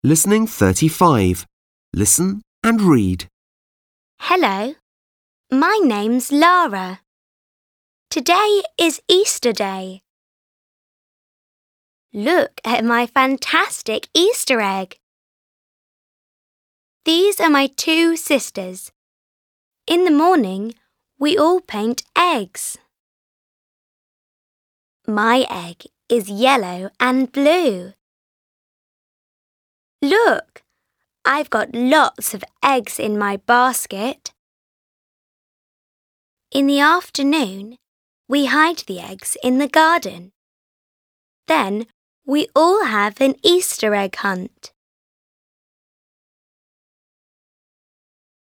Listening 35. Listen and read. Hello, my name's Lara. Today is Easter Day. Look at my fantastic Easter egg. These are my two sisters. In the morning, we all paint eggs. My egg is yellow and blue. Look, I've got lots of eggs in my basket. In the afternoon, we hide the eggs in the garden. Then we all have an Easter egg hunt.